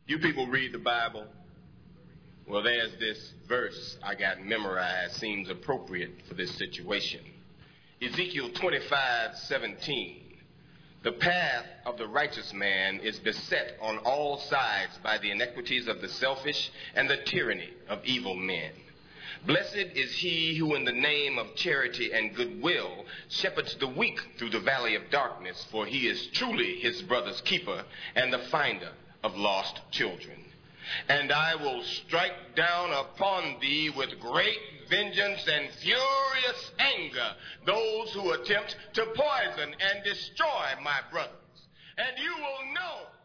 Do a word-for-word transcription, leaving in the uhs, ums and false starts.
You people read the Bible? Well, there's this verse I got memorized, seems appropriate for this situation. Ezekiel twenty-five seventeen. The path of the righteous man is beset on all sides by the iniquities of the selfish and the tyranny of evil men. Blessed is he who in the name of charity and goodwill shepherds the weak through the valley of darkness, for he is truly his brother's keeper and the finder of lost children. And I will strike down upon thee with great vengeance and furious anger those who attempt to poison and destroy my brothers. And you will know